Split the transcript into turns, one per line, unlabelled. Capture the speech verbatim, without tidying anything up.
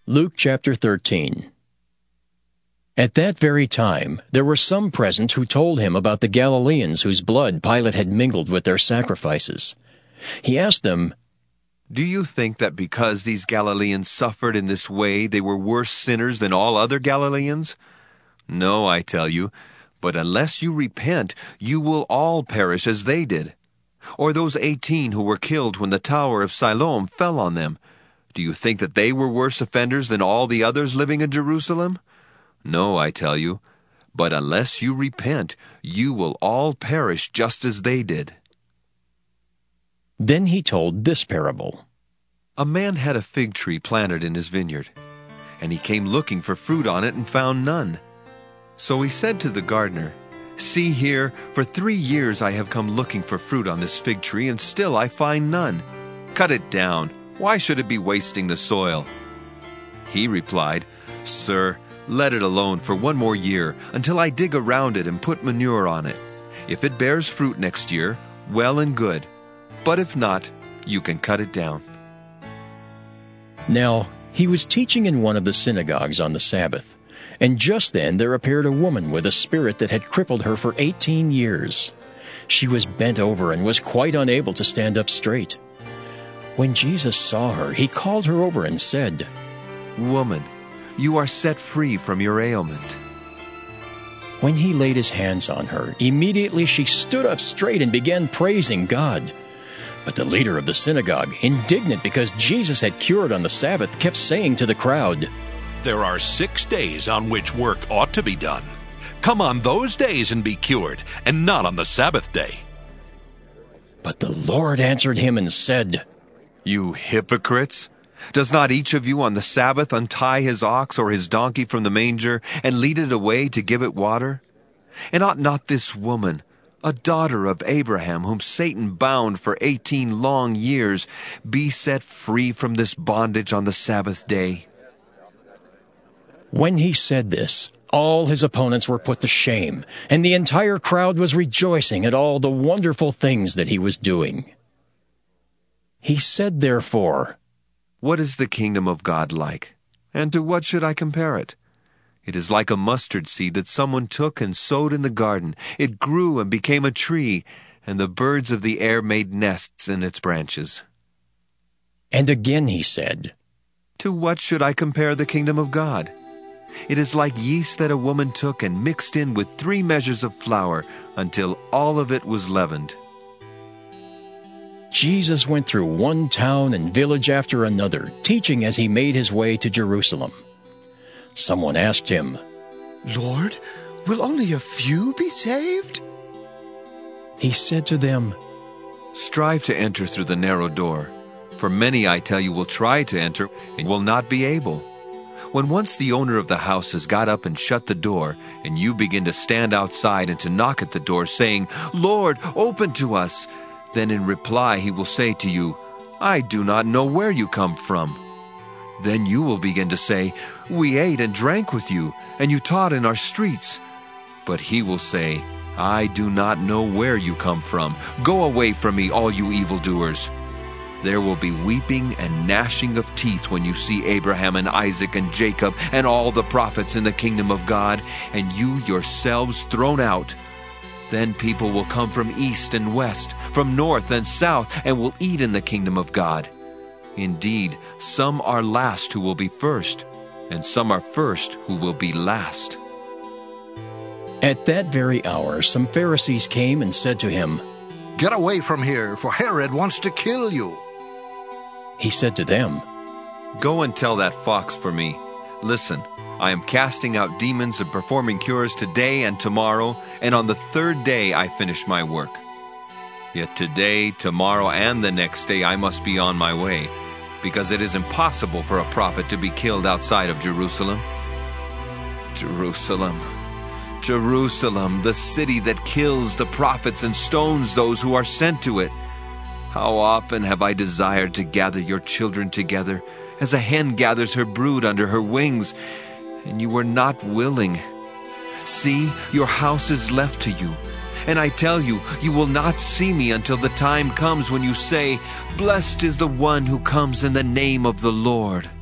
Luke chapter thirteen. At that very time there were some present who told him about the Galileans whose blood Pilate had mingled with their sacrifices. He asked them,
"Do you think that because these Galileans suffered in this way they were worse sinners than all other Galileans? No, I tell you, but unless you repent, you will all perish as they did. Or those eighteen who were killed when the tower of Siloam fell on them. Do you think that they were worse offenders than all the others living in Jerusalem? No, I tell you, but unless you repent, you will all perish just as they did."
Then he told this parable.
A man had a fig tree planted in his vineyard, and he came looking for fruit on it and found none. So he said to the gardener, "See here, for three years I have come looking for fruit on this fig tree, and still I find none. Cut it down. Why should it be wasting the soil?" He replied, "Sir, let it alone for one more year, until I dig around it and put manure on it. If it bears fruit next year, well and good. But if not, you can cut it down."
Now he was teaching in one of the synagogues on the Sabbath, and just then there appeared a woman with a spirit that had crippled her for eighteen years. She was bent over and was quite unable to stand up straight. When Jesus saw her, he called her over and said,
"Woman, you are set free from your ailment."
When he laid his hands on her, immediately she stood up straight and began praising God. But the leader of the synagogue, indignant because Jesus had cured on the Sabbath, kept saying to the crowd,
"There are six days on which work ought to be done. Come on those days and be cured, and not on the Sabbath day."
But the Lord answered him and said,
"You hypocrites! Does not each of you on the Sabbath untie his ox or his donkey from the manger and lead it away to give it water? And ought not this woman, a daughter of Abraham, whom Satan bound for eighteen long years, be set free from this bondage on the Sabbath day?"
When he said this, all his opponents were put to shame, and the entire crowd was rejoicing at all the wonderful things that he was doing. He said, therefore,
"What is the kingdom of God like? And to what should I compare it? It is like a mustard seed that someone took and sowed in the garden. It grew and became a tree, and the birds of the air made nests in its branches."
And again he said,
"To what should I compare the kingdom of God? It is like yeast that a woman took and mixed in with three measures of flour until all of it was leavened."
Jesus went through one town and village after another, teaching as he made his way to Jerusalem. Someone asked him,
"Lord, will only a few be saved?"
He said to them,
"Strive to enter through the narrow door, for many, I tell you, will try to enter and will not be able. When once the owner of the house has got up and shut the door, and you begin to stand outside and to knock at the door, saying, 'Lord, open to us,' then in reply he will say to you, 'I do not know where you come from.' Then you will begin to say, 'We ate and drank with you, and you taught in our streets.' But he will say, 'I do not know where you come from. Go away from me, all you evildoers.' There will be weeping and gnashing of teeth when you see Abraham and Isaac and Jacob and all the prophets in the kingdom of God, and you yourselves thrown out. Then people will come from east and west, from north and south, and will eat in the kingdom of God. Indeed, some are last who will be first, and some are first who will be last."
At that very hour some Pharisees came and said to him,
"Get away from here, for Herod wants to kill you."
He said to them,
"Go and tell that fox for me, 'Listen, I am casting out demons and performing cures today and tomorrow, and on the third day I finish my work.' Yet today, tomorrow, and the next day I must be on my way, because it is impossible for a prophet to be killed outside of Jerusalem. Jerusalem, Jerusalem, the city that kills the prophets and stones those who are sent to it. How often have I desired to gather your children together, as a hen gathers her brood under her wings, and you were not willing. See, your house is left to you, and I tell you, you will not see me until the time comes when you say, 'Blessed is the one who comes in the name of the Lord.'"